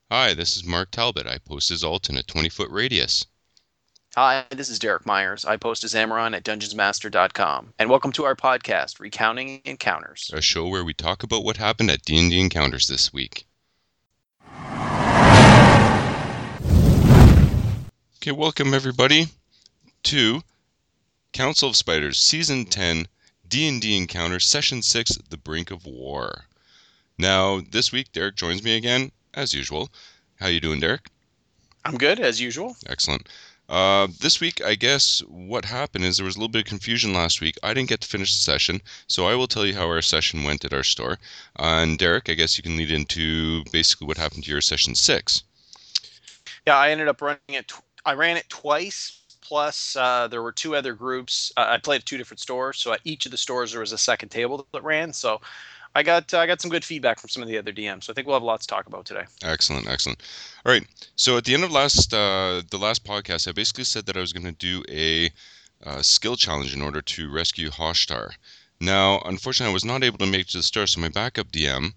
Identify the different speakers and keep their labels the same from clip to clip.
Speaker 1: Hi, this is Mark Talbot. I post his alt in a 20-foot radius.
Speaker 2: Hi, this is Derek Myers. I post as Amaron at DungeonsMaster.com. And welcome to our podcast, Recounting Encounters.
Speaker 1: A show where we talk about what happened at D&D Encounters this week. Okay, welcome everybody to Council of Spiders Season 10 D&D Encounters Session 6, The Brink of War. Now, this week Derek joins me again, as usual. How you doing, Derek?
Speaker 2: I'm good, as usual.
Speaker 1: Excellent. This week, I guess what happened is there was a little bit of confusion last week. I didn't get to finish the session, so I will tell you how our session went at our store. And Derek, I guess you can lead into basically what happened to your session 6.
Speaker 2: Yeah, I ended up running it. I ran it twice. Plus, there were two other groups. I played at two different stores, so at each of the stores there was a second table that ran. So I got some good feedback from some of the other DMs. So I think we'll have lots to talk about today.
Speaker 1: Excellent, excellent. All right. So at the end of the last podcast, I basically said that I was going to do a skill challenge in order to rescue Hoshtar. Now, unfortunately, I was not able to make it to the store, so my backup DM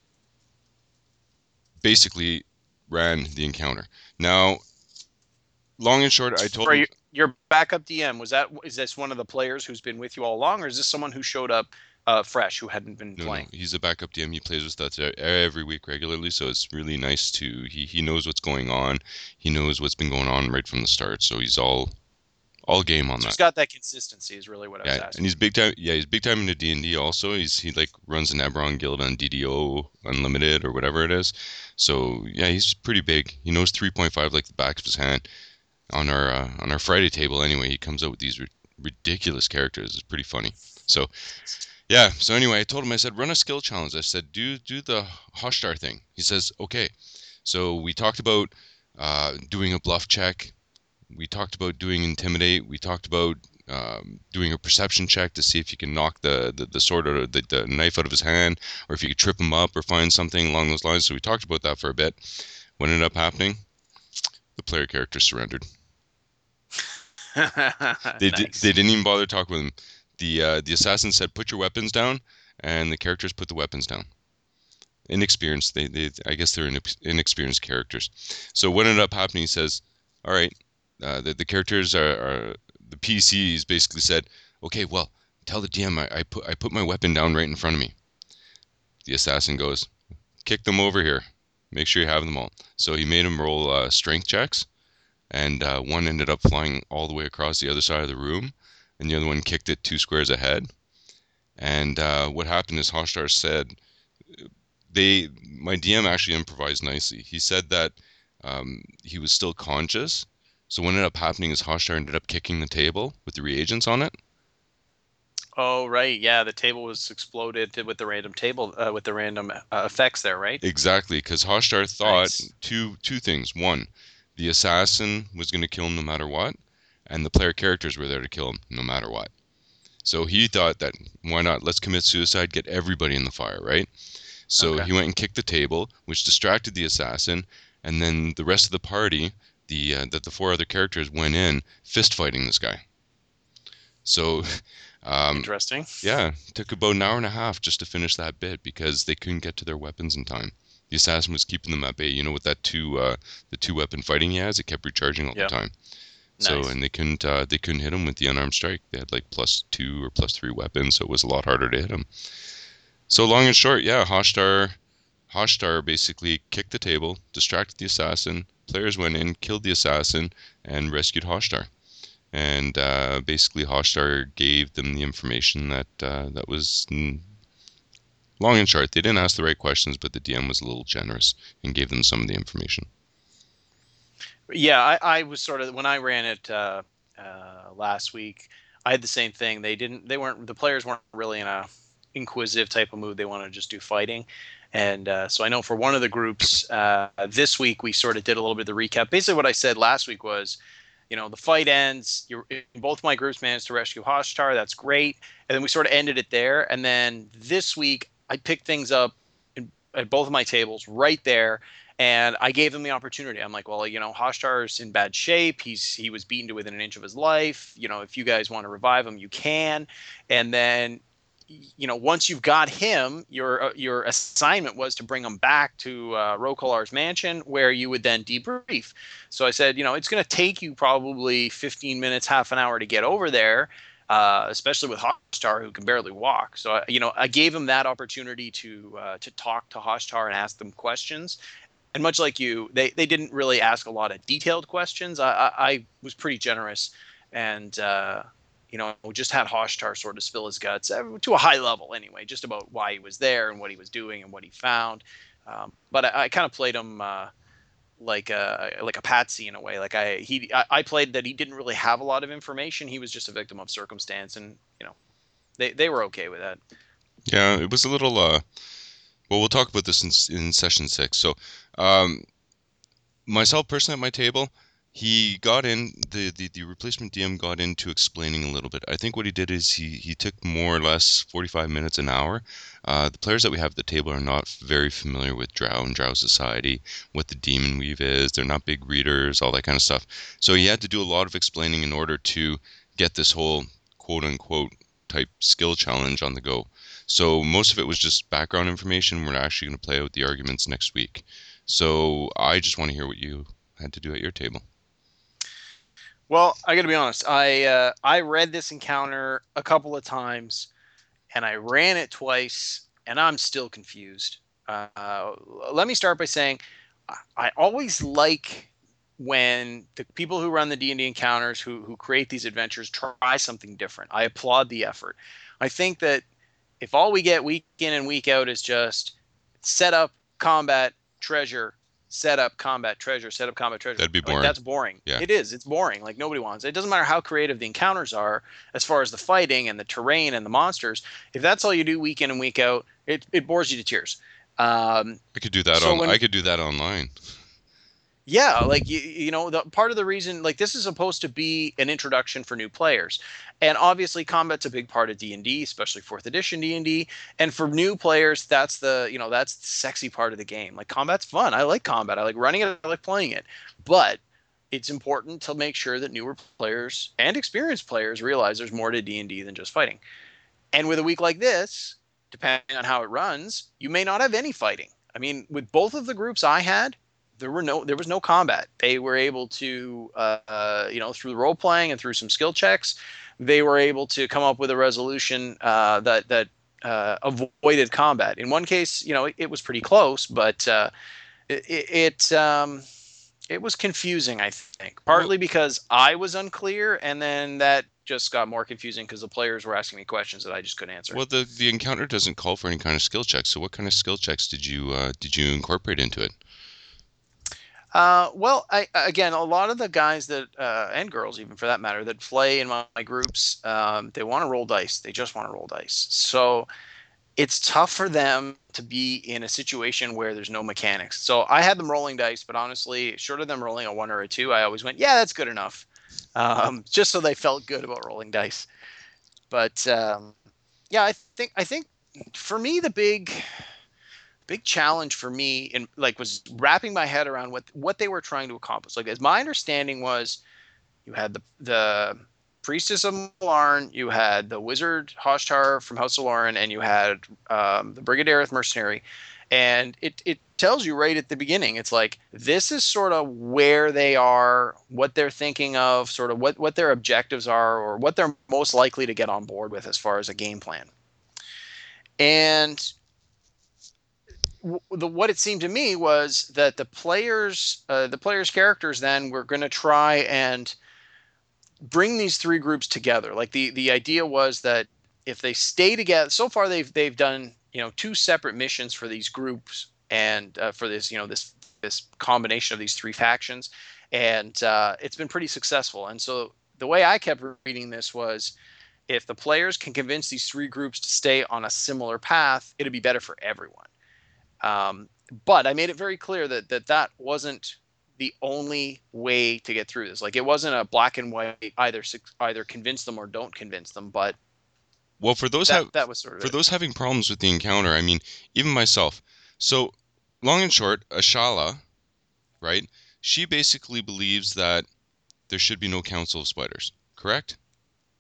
Speaker 1: basically ran the encounter. Now, long and short, I told
Speaker 2: For
Speaker 1: him
Speaker 2: your backup DM, is this one of the players who's been with you all along, or is this someone who showed up fresh who hadn't been
Speaker 1: no,
Speaker 2: playing?
Speaker 1: he's a backup DM. He plays with us every week regularly, so it's really nice to he knows what's going on. He knows what's been going on right from the start, so he's all game on
Speaker 2: So
Speaker 1: that.
Speaker 2: he's got that consistency, is really what I was
Speaker 1: Yeah, and
Speaker 2: asking.
Speaker 1: he's big time. Yeah, he's big time into D&D also. He like runs an Eberron guild on DDO Unlimited or whatever it is. So yeah, he's pretty big. He knows 3.5 like the back of his hand. On our Friday table anyway, he comes out with these ridiculous characters. It's pretty funny. So yeah. So anyway, I told him. I said run a skill challenge. I said do the Hoshtar thing. He says okay. So we talked about doing a bluff check. We talked about doing intimidate. We talked about doing a perception check to see if you can knock the sword or the knife out of his hand, or if you could trip him up or find something along those lines. So we talked about that for a bit. What ended up happening? The player character surrendered. They
Speaker 2: Nice.
Speaker 1: didn't even bother talking with him. The assassin said, "Put your weapons down," and the characters put the weapons down. Inexperienced. They I guess they're inexperienced characters. So what ended up happening? He says, "All right, the characters are the PCs basically said, okay, well, tell the DM I put my weapon down right in front of me." The assassin goes, "Kick them over here. Make sure you have them all." So he made him roll strength checks, and one ended up flying all the way across the other side of the room, and the other one kicked it 2 squares ahead. And what happened is Hoshtar said my DM actually improvised nicely. He said that he was still conscious. So what ended up happening is Hoshtar ended up kicking the table with the reagents on it.
Speaker 2: Oh, right. Yeah, the table was exploded with the random table with the random effects there, right?
Speaker 1: Exactly, because Hoshtar thought
Speaker 2: Nice.
Speaker 1: two things. One, the assassin was going to kill him no matter what, and the player characters were there to kill him no matter what. So he thought that why not? Let's commit suicide, get everybody in the fire, right? So
Speaker 2: Okay.
Speaker 1: he went and kicked the table, which distracted the assassin, and then the rest of the party, the four other characters went in fist fighting this guy. So, um,
Speaker 2: Interesting.
Speaker 1: yeah, it took about an hour and a half just to finish that bit because they couldn't get to their weapons in time. The assassin was keeping them at bay. You know, with that the two weapon fighting he has, it kept recharging all the
Speaker 2: Yeah.
Speaker 1: time. So,
Speaker 2: Nice.
Speaker 1: and they couldn't hit him with the unarmed strike. They had like +2 or +3 weapons, so it was a lot harder to hit him. So long and short, yeah, Hoshtar basically kicked the table, distracted the assassin. Players went in, killed the assassin, and rescued Hoshtar. And basically, Hoshtar gave them the information that was long and short. They didn't ask the right questions, but the DM was a little generous and gave them some of the information.
Speaker 2: Yeah, I was sort of when I ran it last week. I had the same thing. The players weren't really in a inquisitive type of mood. They want to just do fighting, and so I know for one of the groups this week we sort of did a little bit of the recap. Basically, what I said last week was, the fight ends. Both my groups managed to rescue Hoshtar. That's great, and then we sort of ended it there. And then this week I picked things up at both of my tables right there, and I gave them the opportunity. I'm like, well, Hoshtar's in bad shape. He was beaten to within an inch of his life. If you guys want to revive him, you can. And then, once you've got him, your assignment was to bring him back to Rokolar's mansion, where you would then debrief. So I said, it's going to take you probably 15 minutes, half an hour to get over there, especially with Hoshtar, who can barely walk. So I gave him that opportunity to talk to Hoshtar and ask them questions. And much like you, they didn't really ask a lot of detailed questions. I was pretty generous, and just had Hoshtar sort of spill his guts to a high level anyway, just about why he was there and what he was doing and what he found. But I kind of played him like a patsy in a way. Like I played that he didn't really have a lot of information. He was just a victim of circumstance, and they were okay with that.
Speaker 1: Yeah, it was a little. Well, we'll talk about this in session 6. So, myself personally at my table, he got in, the replacement DM got into explaining a little bit. I think what he did is he took more or less 45 minutes, an hour. The players that we have at the table are not very familiar with Drow and Drow society, what the demon weave is. They're not big readers, all that kind of stuff. So he had to do a lot of explaining in order to get this whole quote-unquote type skill challenge on the go. So most of it was just background information. We're actually going to play out the arguments next week. So I just want to hear what you had to do at your table.
Speaker 2: Well, I got to be honest. I read this encounter a couple of times, and I ran it twice, and I'm still confused. Let me start by saying I always like when the people who run the D&D encounters, who create these adventures, try something different. I applaud the effort. I think that if all we get week in and week out is just set up, combat, treasure, set up, combat, treasure, set up, combat, treasure.
Speaker 1: That'd be boring.
Speaker 2: Like, that's boring.
Speaker 1: Yeah.
Speaker 2: It is. It's boring. Like, nobody wants it. It doesn't matter how creative the encounters are as far as the fighting and the terrain and the monsters. If that's all you do week in and week out, it bores you to tears.
Speaker 1: I could do that I could do that online.
Speaker 2: Yeah, like the part of the reason, like, this is supposed to be an introduction for new players, and obviously combat's a big part of D&D, especially 4th edition D&D. And for new players, that's that's the sexy part of the game. Like, combat's fun. I like combat. I like running it. I like playing it. But it's important to make sure that newer players and experienced players realize there's more to D&D than just fighting. And with a week like this, depending on how it runs, you may not have any fighting. I mean, with both of the groups I had, there was no combat. They were able to, through role playing and through some skill checks, they were able to come up with a resolution that avoided combat. In one case, it was pretty close, but it was confusing, I think, partly because I was unclear, and then that just got more confusing because the players were asking me questions that I just couldn't answer.
Speaker 1: Well, the encounter doesn't call for any kind of skill checks. So what kind of skill checks did you incorporate into it?
Speaker 2: Well, again, a lot of the guys that and girls, even for that matter, that play in my groups, they want to roll dice. They just want to roll dice. So it's tough for them to be in a situation where there's no mechanics. So I had them rolling dice, but honestly, short of them rolling a 1 or a 2, I always went, yeah, that's good enough, just so they felt good about rolling dice. But yeah, I think for me the big challenge for me was wrapping my head around what they were trying to accomplish. Like, as my understanding was, you had the priestess of Lauren, you had the wizard Hoshtar from House of Lauren, and you had the Brigadareth mercenary. And it tells you right at the beginning, it's like, this is sort of where they are, what they're thinking of, sort of what their objectives are, or what they're most likely to get on board with as far as a game plan. And what it seemed to me was that the players' characters then were going to try and bring these 3 groups together. Like, the idea was that if they stay together, so far they've done 2 separate missions for these groups, and for this this combination of these 3 factions, and it's been pretty successful. And so the way I kept reading this was, if the players can convince these 3 groups to stay on a similar path, it'd be better for everyone. But I made it very clear that wasn't the only way to get through this. Like, it wasn't a black and white, either convince them or don't convince them. But
Speaker 1: well, for those
Speaker 2: that was sort of
Speaker 1: for those having problems with the encounter, I mean, even myself. So, long and short, Ashala, right? She basically believes that there should be no council of spiders. Correct?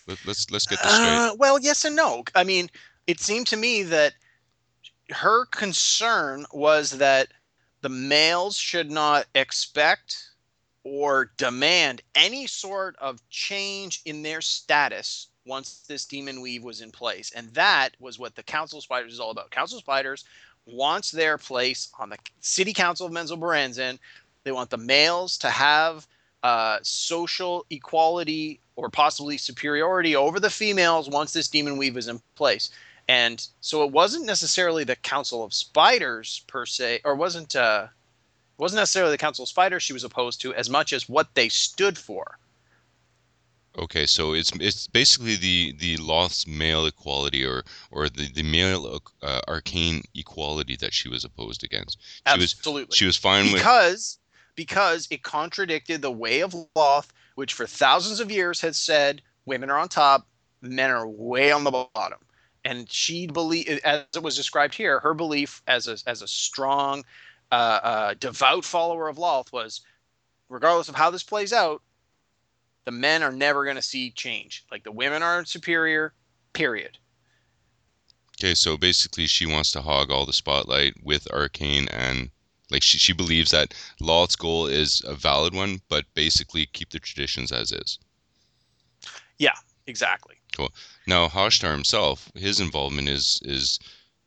Speaker 1: Let's get this straight.
Speaker 2: Well, yes and no. I mean, it seemed to me that her concern was that the males should not expect or demand any sort of change in their status once this demon weave was in place. And that was what the Council of Spiders is all about. Council of Spiders wants their place on the City Council of Menzoberranzan. They want the males to have social equality or possibly superiority over the females once this demon weave is in place. And so it wasn't necessarily the Council of Spiders per se, or wasn't necessarily the Council of Spiders she was opposed to as much as what they stood for.
Speaker 1: Okay, so it's basically the Loth's male equality or the male arcane equality that she was opposed against.
Speaker 2: Absolutely.
Speaker 1: She was fine with.
Speaker 2: Because it contradicted the way of Loth, which for thousands of years has said women are on top, men are way on the bottom. And she believed, as it was described here, her belief as a strong, devout follower of Loth was, regardless of how this plays out, the men are never going to see change. Like the women are superior, period.
Speaker 1: Okay, so basically she wants to hog all the spotlight with Arcane, and like she believes that Loth's goal is a valid one, but basically keep the traditions as is.
Speaker 2: Yeah, exactly.
Speaker 1: Cool. Now Hashtar himself, his involvement is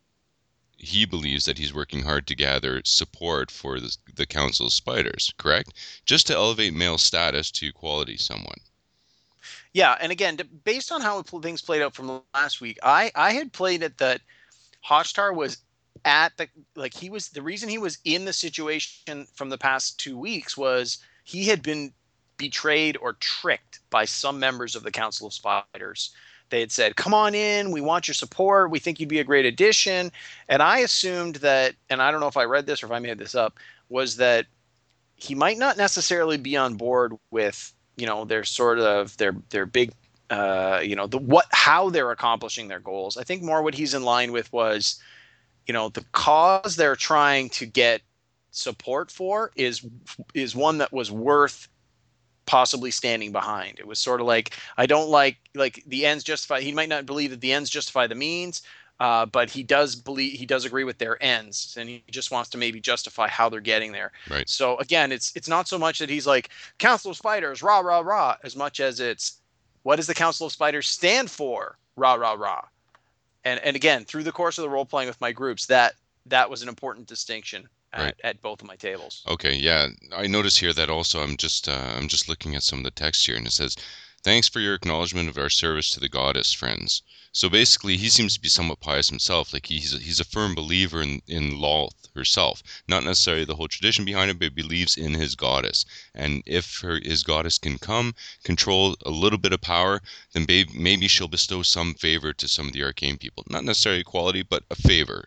Speaker 1: he believes that he's working hard to gather support for the Council of Spiders, correct? Just to elevate male status to equality somewhat.
Speaker 2: Yeah, and again, based on how things played out from last week, I had played it that Hochstar was at the like he was the reason he was in the situation from the past 2 weeks was he had been betrayed or tricked by some members of the Council of Spiders. They had said, "Come on in, we want your support. We think you'd be a great addition." And I assumed that, and I don't know if I read this or if I made this up, was that he might not necessarily be on board with their sort of their big the what how they're accomplishing their goals. I think more what he's in line with was the cause they're trying to get support for is one that was worth possibly standing behind. It was sort of like, I don't like the ends justify. He might not believe that the ends justify the means, but he does agree with their ends, and he just wants to maybe justify how they're getting there.
Speaker 1: Right.
Speaker 2: So again, it's not so much that he's like Council of Spiders, rah rah rah, as much as it's what does the Council of Spiders stand for, rah rah rah. And again, through the course of the role playing with my groups, that was an important distinction at both of my tables.
Speaker 1: Okay, yeah, I notice here that also I'm just looking at some of the text here, and it says, "Thanks for your acknowledgement of our service to the goddess, friends." So basically, he seems to be somewhat pious himself. Like he's a firm believer in Loth herself, not necessarily the whole tradition behind it, but he believes in his goddess. And if his goddess can control a little bit of power, then maybe she'll bestow some favor to some of the arcane people. Not necessarily equality, but a favor.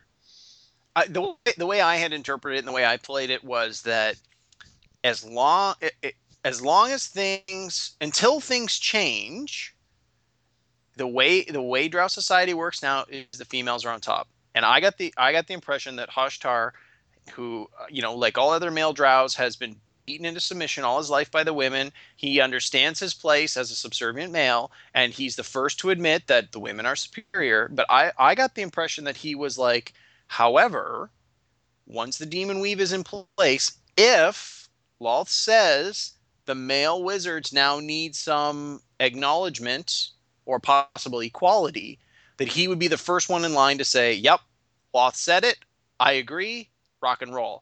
Speaker 2: The way I had interpreted it and the way I played it was that as long as things until things change, the way Drow society works now is the females are on top. And I got the impression that Hashtar, who like all other male Drows, has been beaten into submission all his life by the women. He understands his place as a subservient male, and he's the first to admit that the women are superior. But I got the impression that he was like, however, once the demon weave is in place, if Loth says the male wizards now need some acknowledgement or possible equality, that he would be the first one in line to say, "Yep, Loth said it. I agree. Rock and roll."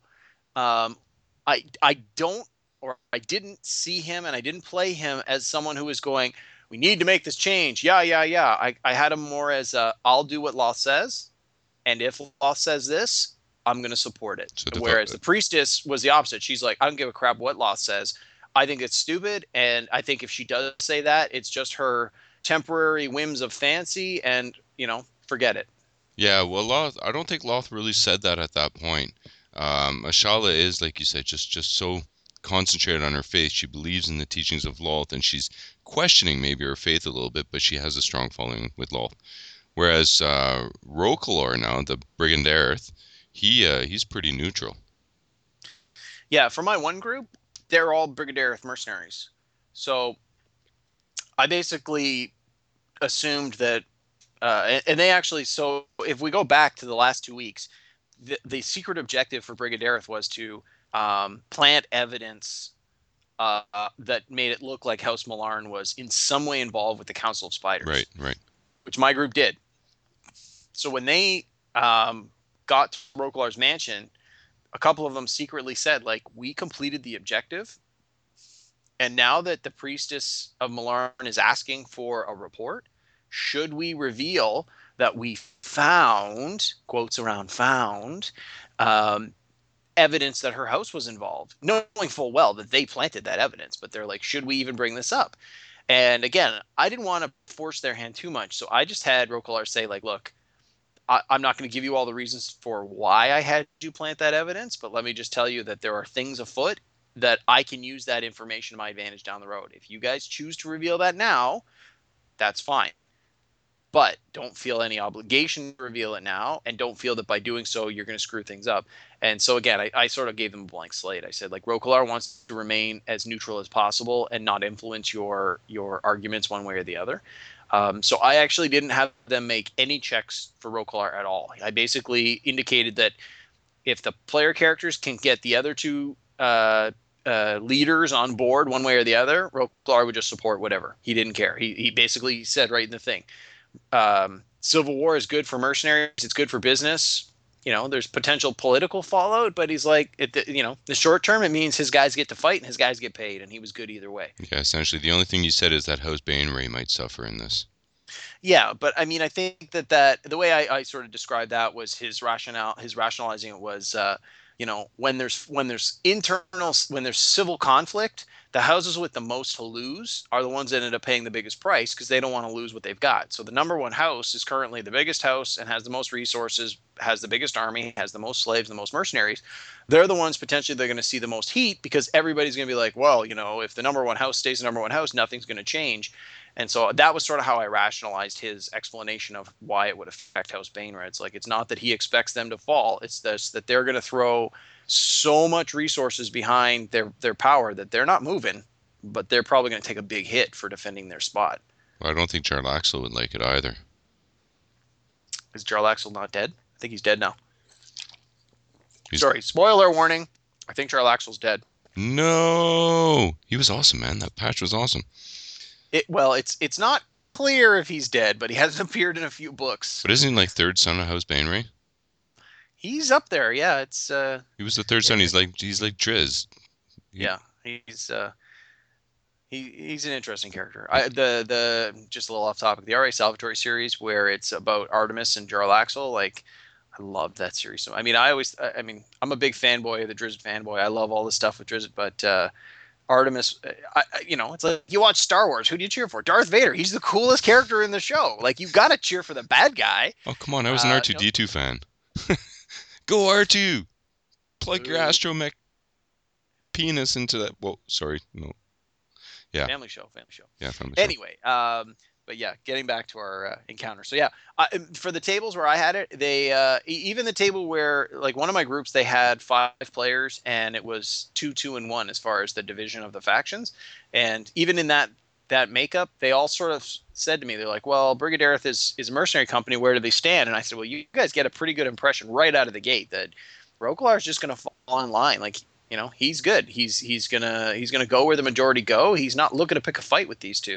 Speaker 2: I don't, or I didn't see him, and I didn't play him as someone who was going, "We need to make this change." Yeah, yeah, yeah. I had him more as I'll do what Loth says. And if Loth says this, I'm going to support it. So whereas the priestess was the opposite. She's like, I don't give a crap what Loth says. I think it's stupid. And I think if she does say that, it's just her temporary whims of fancy and, forget it.
Speaker 1: Yeah, well, I don't think Loth really said that at that point. Ashala is, like you said, just so concentrated on her faith. She believes in the teachings of Loth, and she's questioning maybe her faith a little bit, but she has a strong following with Loth. Whereas Rokalor now, the Brigand Aerith, he's pretty neutral.
Speaker 2: Yeah, for my one group, they're all Brigand Aerith mercenaries. So I basically assumed that, and they actually. So if we go back to the last 2 weeks, the secret objective for Brigadareth was to plant evidence that made it look like House Millarn was in some way involved with the Council of Spiders,
Speaker 1: Right.
Speaker 2: which my group did. So when they got to Rokelar's mansion, a couple of them secretly said, like, we completed the objective, and now that the priestess of Millarn is asking for a report, should we reveal that we found, quotes around found, evidence that her house was involved, knowing full well that they planted that evidence, but they're like, should we even bring this up? And again, I didn't want to force their hand too much, so I just had Rokelar say, like, look, I'm not going to give you all the reasons for why I had you plant that evidence, but let me just tell you that there are things afoot that I can use that information to my advantage down the road. If you guys choose to reveal that now, that's fine. But don't feel any obligation to reveal it now, and don't feel that by doing so you're going to screw things up. And so again, I sort of gave them a blank slate. I said, like, Rokelar wants to remain as neutral as possible and not influence your arguments one way or the other. So I actually didn't have them make any checks for Rokelar at all. I basically indicated that if the player characters can get the other two leaders on board one way or the other, Rokelar would just support whatever. He didn't care. He basically said right in the thing, Civil War is good for mercenaries. It's good for business. There's potential political fallout, but he's like, the short term, it means his guys get to fight and his guys get paid, and he was good either way.
Speaker 1: Yeah, essentially, the only thing you said is that House Bainray might suffer in this.
Speaker 2: Yeah, but I mean, I think that the way I sort of described that was his rationale. His rationalizing it was, when there's civil conflict, the houses with the most to lose are the ones that end up paying the biggest price because they don't want to lose what they've got. So the number one house is currently the biggest house and has the most resources, has the biggest army, has the most slaves, the most mercenaries. They're the ones potentially they're going to see the most heat because everybody's going to be like, well, if the number one house stays the number one house, nothing's going to change. And so that was sort of how I rationalized his explanation of why it would affect House Bainray. It's like, it's not that he expects them to fall. It's this, that they're going to throw so much resources behind their power that they're not moving, but they're probably going to take a big hit for defending their spot.
Speaker 1: Well, I don't think Jarlaxle would like it either.
Speaker 2: Is Jarlaxle not dead? I think he's dead now. Sorry, spoiler warning. I think Jarlaxle's dead.
Speaker 1: No! He was awesome, man. That patch was awesome.
Speaker 2: It's not clear if he's dead, but he hasn't appeared in a few books.
Speaker 1: But isn't he like third son of House Bainray?
Speaker 2: He's up there, yeah. It's
Speaker 1: he was the third son. He's like Driz.
Speaker 2: Yeah, he's an interesting character. The just a little off topic, the R.A. Salvatore series where it's about Artemis and Jarlaxle, like, I love that series. So I mean, I'm a big fanboy of the Drizzt fanboy. I love all the stuff with Drizzt, but Artemis, it's like you watch Star Wars. Who do you cheer for? Darth Vader. He's the coolest character in the show. Like, you got to cheer for the bad guy.
Speaker 1: Oh, come on. I was an R2-D2 fan. Go R2! Plug your astromech penis into that. Well, sorry. No. Yeah.
Speaker 2: Family show.
Speaker 1: Yeah, family show.
Speaker 2: Anyway, but yeah, getting back to our encounter. So yeah, for the tables where I had it, they even the table where, like, one of my groups, they had 5 players and it was 2, 2, and 1 as far as the division of the factions. And even in that makeup, they all sort of said to me, they're like, well, Brigadareth is a mercenary company. Where do they stand? And I said, well, you guys get a pretty good impression right out of the gate that Rokelar is just going to fall in line. Like, he's good. He's gonna go where the majority go. He's not looking to pick a fight with these two.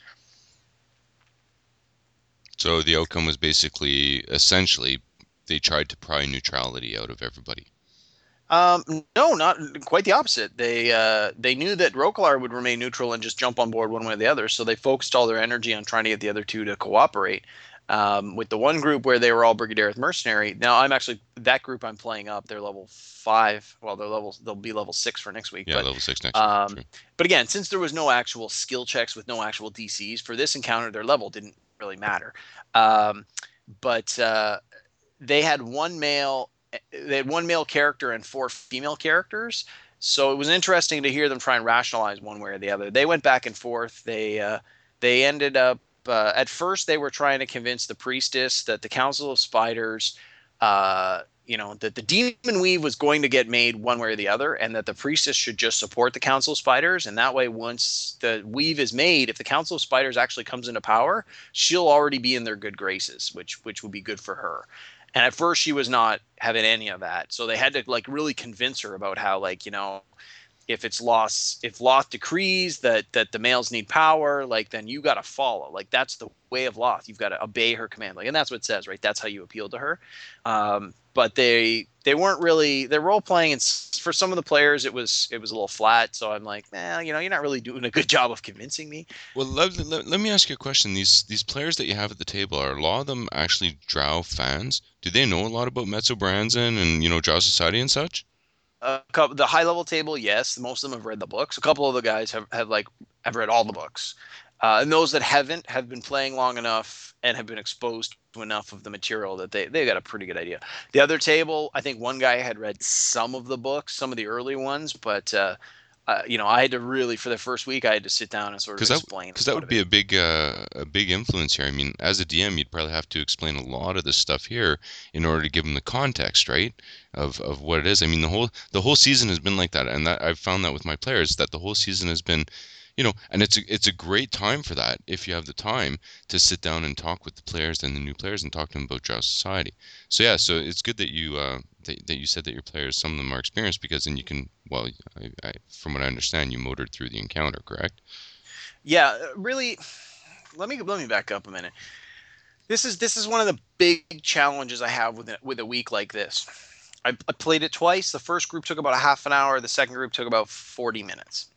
Speaker 1: So the outcome was essentially, they tried to pry neutrality out of everybody.
Speaker 2: No, not quite the opposite. They knew that Rokelar would remain neutral and just jump on board one way or the other, so they focused all their energy on trying to get the other two to cooperate. With the one group where they were all Brigadareth mercenary, now that group I'm playing up, they're level 5. Well, they'll be level 6 for next week.
Speaker 1: Yeah, level 6 next week.
Speaker 2: But again, since there was no actual skill checks with no actual DCs for this encounter, their level didn't really matter. But they had one male character and 4 female characters. So it was interesting to hear them try and rationalize one way or the other. They went back and forth. They ended up, at first they were trying to convince the priestess that the Council of Spiders that the demon weave was going to get made one way or the other, and that the priestess should just support the council of spiders, and that way once the weave is made, if the council of spiders actually comes into power, she'll already be in their good graces, which would be good for her. And at first she was not having any of that, so they had to like really convince her about how, like, if Loth decrees that the males need power, like, then you got to follow. Like, that's the way of Loth. You've got to obey her command. Like, and that's what it says, right? That's how you appeal to her. But they weren't really, their role playing, and for some of the players it was a little flat. So I'm like, you're not really doing a good job of convincing me.
Speaker 1: Well, let me ask you a question. These players that you have at the table, are a lot of them actually Drow fans? Do they know a lot about Metzobranzan and Drow Society and such?
Speaker 2: The high level table, yes, most of them have read the books. A couple of the guys have read all the books, and those that haven't have been playing long enough and have been exposed to enough of the material that they got a pretty good idea. The other table, I think one guy had read some of the books, some of the early ones, but I had to really, for the first week, I had to sit down and sort of explain.
Speaker 1: Because that would be a big influence here. I mean, as a DM, you'd probably have to explain a lot of this stuff here in order to give them the context, right, of what it is. I mean, the whole season has been like that, and that I've found that with my players, that the whole season has been, and it's a great time for that if you have the time to sit down and talk with the players and the new players and talk to them about Drow Society. So yeah, so it's good that you that you said that your players, some of them are experienced, because then you can, well, from what I understand, you motored through the encounter, correct?
Speaker 2: Yeah, really. Let me back up a minute. This is one of the big challenges I have with a week like this. I played it twice. The first group took about a half an hour. The second group took about 40 minutes.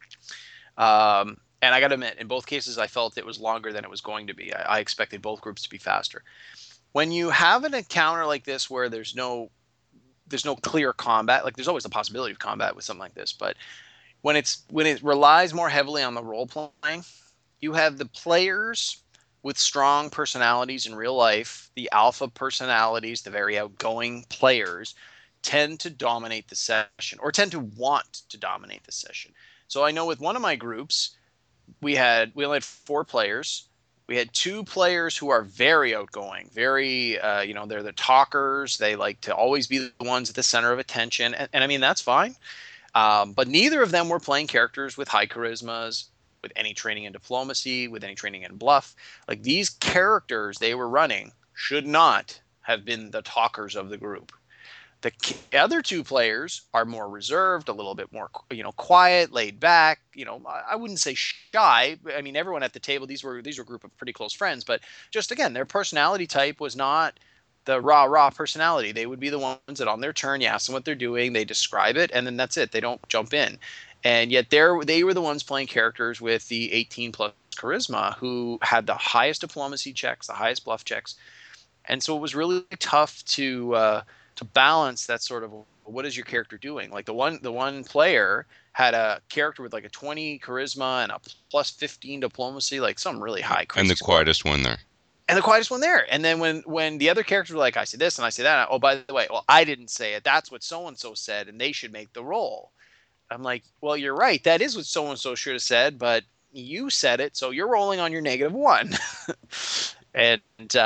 Speaker 2: And I got to admit, in both cases, I felt it was longer than it was going to be. I expected both groups to be faster. When you have an encounter like this where there's no clear combat, like, there's always the possibility of combat with something like this, but when it relies more heavily on the role playing, you have the players with strong personalities in real life, the alpha personalities, the very outgoing players, tend to dominate the session, or tend to want to dominate the session. So I know with one of my groups, we only had 4 players. We had 2 players who are very outgoing, very, they're the talkers. They like to always be the ones at the center of attention. And I mean, that's fine. But neither of them were playing characters with high charismas, with any training in diplomacy, with any training in bluff. Like, these characters they were running should not have been the talkers of the group. The other 2 players are more reserved, a little bit more, quiet, laid back. I wouldn't say shy. I mean, everyone at the table, these were a group of pretty close friends, but just, again, their personality type was not the raw personality. They would be the ones that on their turn, you ask them what they're doing, they describe it, and then that's it. They don't jump in. And yet they were the ones playing characters with the 18 plus charisma, who had the highest diplomacy checks, the highest bluff checks. And so it was really tough to balance that sort of, what is your character doing? Like, the one player had a character with like a 20 charisma and a plus 15 diplomacy, like some really high charisma.
Speaker 1: And the quietest one there.
Speaker 2: And the quietest one there. And then when the other characters were like, I say this and I say that, oh, by the way, well, I didn't say it. That's what so-and-so said, and they should make the roll. I'm like, well, you're right. That is what so-and-so should have said, but you said it, so you're rolling on your -1. And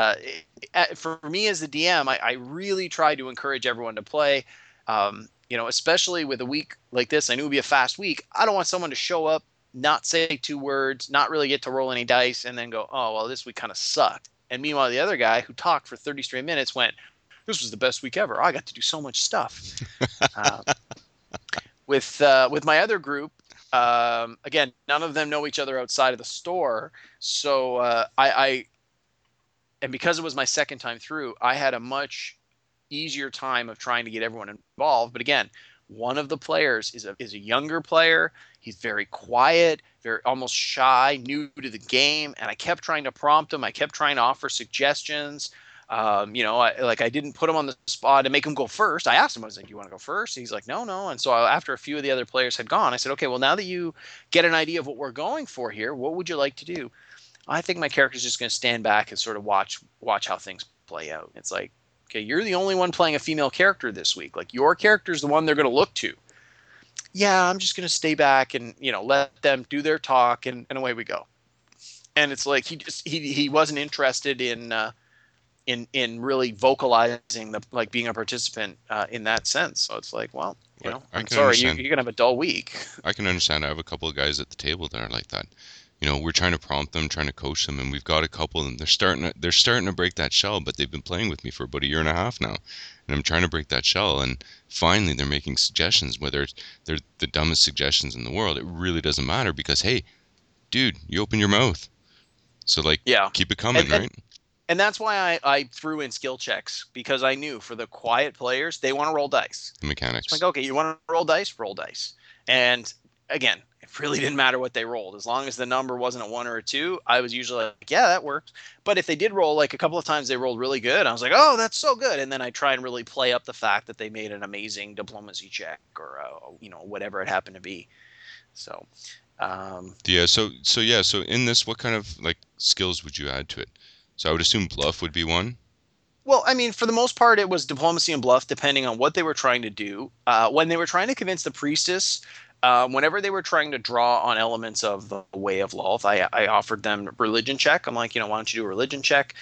Speaker 2: for me as the DM, I really try to encourage everyone to play, especially with a week like this. I knew it would be a fast week. I don't want someone to show up, not say 2 words, not really get to roll any dice, and then go, oh, well, this week kind of sucked. And meanwhile, the other guy who talked for 30 straight minutes went, this was the best week ever. I got to do so much stuff. With my other group, again, none of them know each other outside of the store. So and because it was my second time through, I had a much easier time of trying to get everyone involved. But again, one of the players is a younger player. He's very quiet, very almost shy, new to the game. And I kept trying to prompt him. I kept trying to offer suggestions. I didn't put him on the spot and make him go first. I asked him, I was like, do you want to go first? And he's like, no. And so after a few of the other players had gone, I said, okay, well, now that you get an idea of what we're going for here, what would you like to do? I think my character's just going to stand back and sort of watch how things play out. It's like, okay, you're the only one playing a female character this week. Like, your character's the one they're going to look to. Yeah, I'm just going to stay back and, let them do their talk, and away we go. And it's like he wasn't interested in in really vocalizing the like being a participant in that sense. So it's like, well,
Speaker 1: I
Speaker 2: I'm
Speaker 1: can
Speaker 2: sorry,
Speaker 1: understand.
Speaker 2: you're gonna have a dull week.
Speaker 1: I can understand. I have a couple of guys at the table that are like that. We're trying to prompt them, trying to coach them, and we've got a couple of them. They're starting to break that shell, but they've been playing with me for about a year and a half now, and I'm trying to break that shell. And finally, they're making suggestions, whether they're the dumbest suggestions in the world. It really doesn't matter because hey, dude, you open your mouth, so like
Speaker 2: Yeah,
Speaker 1: keep it coming,
Speaker 2: and and
Speaker 1: right?
Speaker 2: and that's why I threw in skill checks because I knew for the quiet players they want to roll dice.
Speaker 1: The
Speaker 2: It's like,
Speaker 1: mechanics.
Speaker 2: okay, you want to roll dice, roll dice. And again, it really didn't matter what they rolled. As long as the number wasn't a 1 or a 2, I was usually like, yeah, that works. But if they did roll, like a couple of times they rolled really good, I was like, oh, that's so good. And then I try and really play up the fact that they made an amazing diplomacy check or, whatever it happened to be. So,
Speaker 1: Yeah. So in this, what kind of like skills would you add to it? So I would assume bluff would be one.
Speaker 2: well, I mean, for the most part, it was diplomacy and bluff, depending on what they were trying to do. When they were trying to convince the priestess, whenever they were trying to draw on elements of the way of Lolth, I offered them religion check. I'm like, why don't you do a religion check?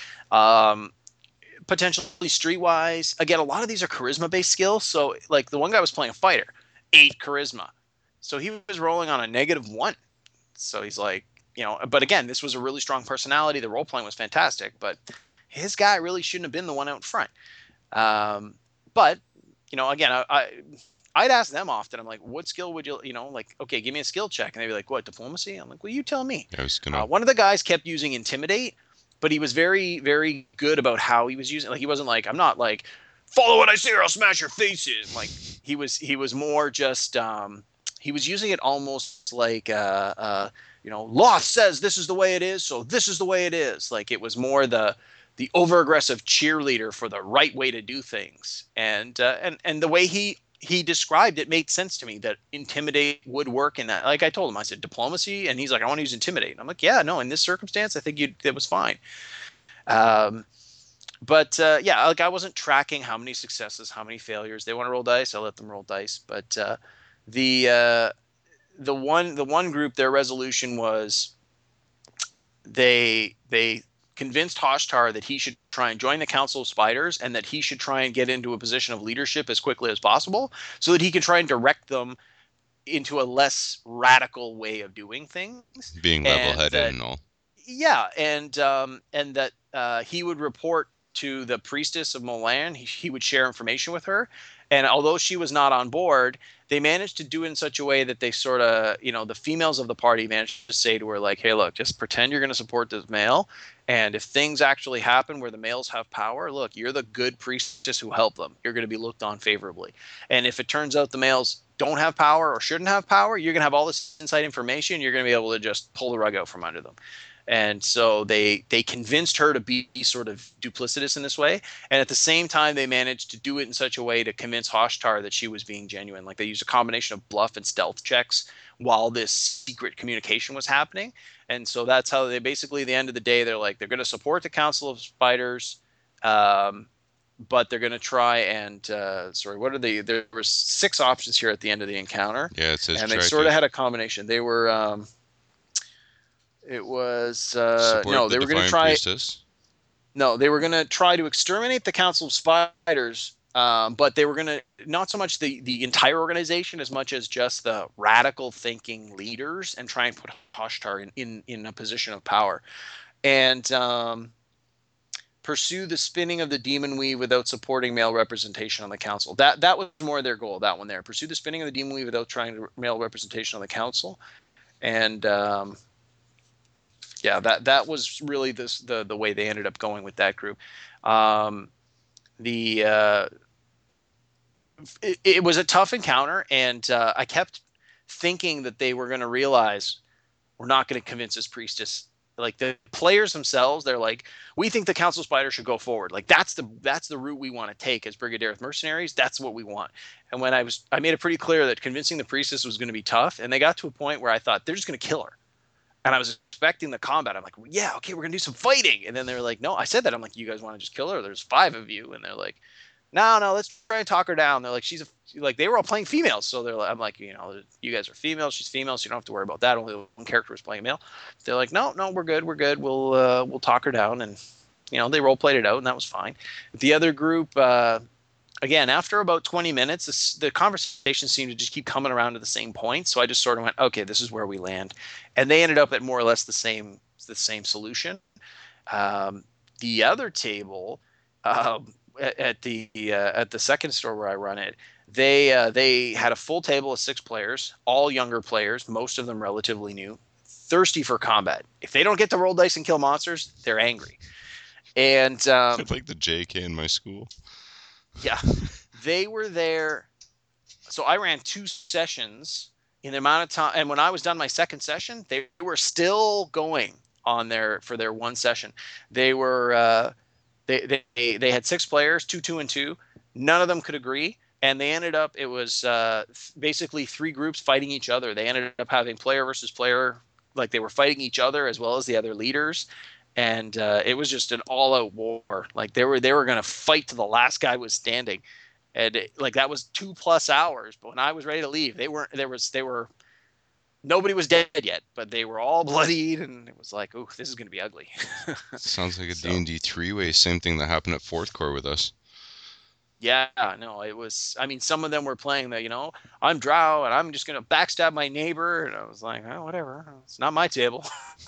Speaker 2: Potentially streetwise. Again, a lot of these are charisma based skills. So, like the one guy was playing a fighter, 8 charisma, so he was rolling on a -1. So he's like, but again, this was a really strong personality. The role playing was fantastic, but his guy really shouldn't have been the one out front. But again, I'd ask them often. I'm like, what skill would you, like, okay, give me a skill check, and they'd be like, what, diplomacy? I'm like, well, you tell me.
Speaker 1: I was gonna.
Speaker 2: One of the guys kept using intimidate, but he was very, very good about how he was using. Like, he wasn't like, I'm not like, follow what I say or I'll smash your faces. Like, he was more just, he was using it almost like, Loth says this is the way it is, so this is the way it is. Like, it was more the over aggressive cheerleader for the right way to do things, and the way he described it made sense to me that intimidate would work in that. Like I told him, I said diplomacy, and he's like, I want to use intimidate. And I'm like, yeah, no, in this circumstance, I think it was fine. Um, but yeah, like I wasn't tracking how many successes, how many failures. They want to roll dice, I let them roll dice. But the uh, the one group, their resolution was they convinced Hoshtar that he should try and join the Council of Spiders and that he should try and get into a position of leadership as quickly as possible so that he can try and direct them into a less radical way of doing things.
Speaker 1: Being
Speaker 2: And
Speaker 1: level-headed
Speaker 2: that,
Speaker 1: and all.
Speaker 2: yeah, and that he would report to the priestess of Molan. He would share information with her, and although she was not on board, they managed to do it in such a way that they sort of, the females of the party managed to say to her, like, hey, look, just pretend you're going to support this male, and if things actually happen where the males have power, look, you're the good priestess who helped them. You're going to be looked on favorably. And if it turns out the males don't have power or shouldn't have power, you're going to have all this inside information. You're going to be able to just pull the rug out from under them. And so they convinced her to be sort of duplicitous in this way, and at the same time they managed to do it in such a way to convince Hoshtar that she was being genuine. Like they used a combination of bluff and stealth checks while this secret communication was happening. And so that's how they basically, at the end of the day, they're like, they're going to support the Council of Spiders, but they're going to try and what are they? There were 6 options here at the end of the encounter,
Speaker 1: Yeah, it says
Speaker 2: and they
Speaker 1: try
Speaker 2: sort
Speaker 1: to
Speaker 2: of had a combination. They were it was
Speaker 1: support
Speaker 2: no,
Speaker 1: the
Speaker 2: they were going to
Speaker 1: Defiant
Speaker 2: try.
Speaker 1: Priestess.
Speaker 2: No, they were going to try to exterminate the Council of Spiders, but they were going to not so much the entire organization as much as just the radical thinking leaders and try and put Hoshtar in a position of power and pursue the spinning of the demon weave without supporting male representation on the council. That was more their goal. That one there, pursue the spinning of the demon weave without trying to male representation on the council, and yeah, that was really the way they ended up going with that group. The it was a tough encounter, and I kept thinking that they were going to realize we're not going to convince this priestess. Like the players themselves, they're like, we think the Council Spider should go forward. Like that's the route we want to take as Brigadireth mercenaries. That's what we want. And when I made it pretty clear that convincing the priestess was going to be tough, and they got to a point where I thought they're just going to kill her. And I was expecting the combat. I'm like, well, yeah, okay, we're gonna do some fighting. And then they're like, no, I said that. I'm like, you guys want to just kill her? There's 5 of you. And they're like, no, let's try and talk her down. They're like, like they were all playing females. So they're like, I'm like, you guys are females. She's female. So you don't have to worry about that. Only one character was playing male. They're like, no, we're good. We'll talk her down. And they role played it out, and that was fine. The other group, again, after about 20 minutes, the conversation seemed to just keep coming around to the same point. So I just sort of went, okay, this is where we land, and they ended up at more or less the same solution. The other table, at the second store where I run it, they had a full table of 6 players, all younger players, most of them relatively new, thirsty for combat. If they don't get to roll dice and kill monsters, they're angry. And
Speaker 1: like the JK in my school.
Speaker 2: Yeah, they were there. So I ran 2 sessions in the amount of time, and when I was done my second session, they were still going on for their one session. They were they had 6 players, 2, 2, and 2. None of them could agree, and they ended up, it was basically 3 groups fighting each other. They ended up having player versus player, like they were fighting each other as well as the other leaders. And it was just an all-out war. Like they were going to fight till the last guy was standing, and that was 2+ hours. But when I was ready to leave, nobody was dead yet, but they were all bloodied, and it was like, oh, this is going to be ugly.
Speaker 1: Sounds like a D&D 3-way. Same thing that happened at Fourth Corps with us.
Speaker 2: Yeah, no, it was. I mean, some of them were playing that, I'm Drow and I'm just going to backstab my neighbor, and I was like, oh, whatever, it's not my table.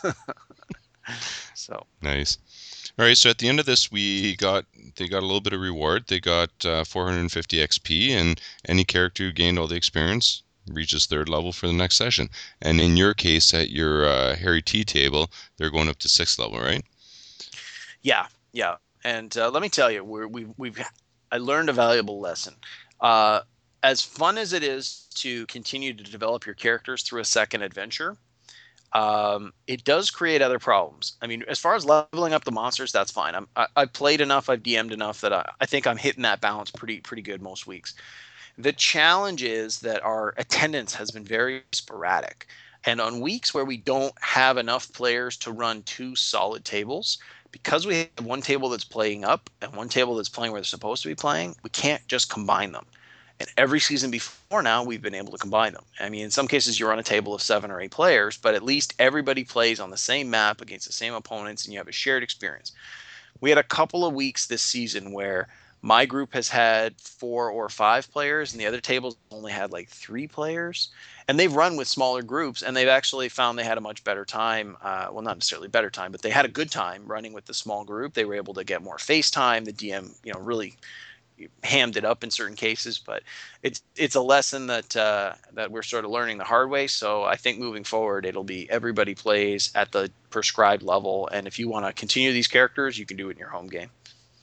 Speaker 2: So
Speaker 1: nice. All right, so at the end of this, they got a little bit of reward. They got 450 XP, and any character who gained all the experience reaches 3rd level for the next session. And in your case, at your Harry T table, they're going up to 6th level, right?
Speaker 2: Yeah. And let me tell you, I learned a valuable lesson. As fun as it is to continue to develop your characters through a second adventure, it does create other problems. I mean, as far as leveling up the monsters, that's fine. I've played enough, I've DM'd enough that I think I'm hitting that balance pretty good most weeks. The challenge is that our attendance has been very sporadic. And on weeks where we don't have enough players to run 2 solid tables, because we have one table that's playing up and one table that's playing where they're supposed to be playing, we can't just combine them. And every season before now, we've been able to combine them. I mean, in some cases, you're on a table of 7 or 8 players, but at least everybody plays on the same map against the same opponents, and you have a shared experience. We had a couple of weeks this season where my group has had 4 or 5 players, and the other tables only had like 3 players. And they've run with smaller groups, and they've actually found they had a much better time. Well, not necessarily better time, but they had a good time running with the small group. They were able to get more face time. The DM, really hammed it up in certain cases, but it's a lesson that we're sort of learning the hard way. So I think moving forward, it'll be everybody plays at the prescribed level, and if you want to continue these characters, you can do it in your home game.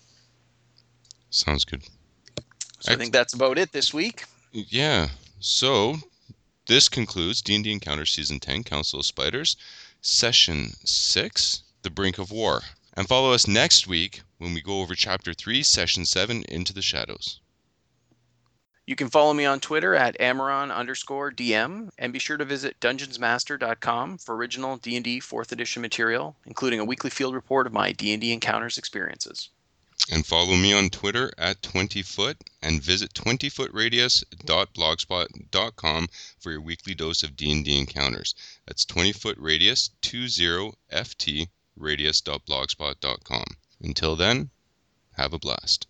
Speaker 1: Sounds good.
Speaker 2: So I think that's about it this week.
Speaker 1: Yeah. So this concludes D&D Encounter Season 10, Council of Spiders, Session 6, The Brink of War. And follow us next week when we go over Chapter 3, Session 7, Into the Shadows.
Speaker 2: You can follow me on Twitter at Amaron_DM, and be sure to visit DungeonsMaster.com for original D&D 4th edition material, including a weekly field report of my D&D Encounters experiences.
Speaker 1: And follow me on Twitter at 20foot, and visit 20footradius.blogspot.com for your weekly dose of D&D Encounters. That's 20footradius, 20ft, radius.blogspot.com. Until then, have a blast.